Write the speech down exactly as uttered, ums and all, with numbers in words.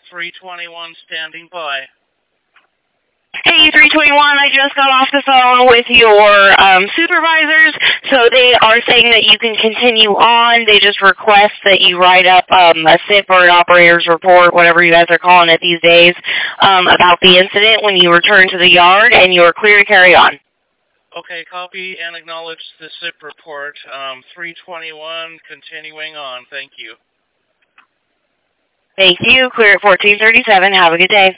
three twenty-one standing by. Hey, three twenty-one, I just got off the phone with your um, supervisors, so they are saying that you can continue on. They just request that you write up um, a S I P or an operator's report, whatever you guys are calling it these days, um, about the incident when you return to the yard, and you are clear to carry on. Okay, copy and acknowledge the S I P report. Um, three twenty-one, continuing on. Thank you. Thank you. Clear at fourteen thirty-seven. Have a good day.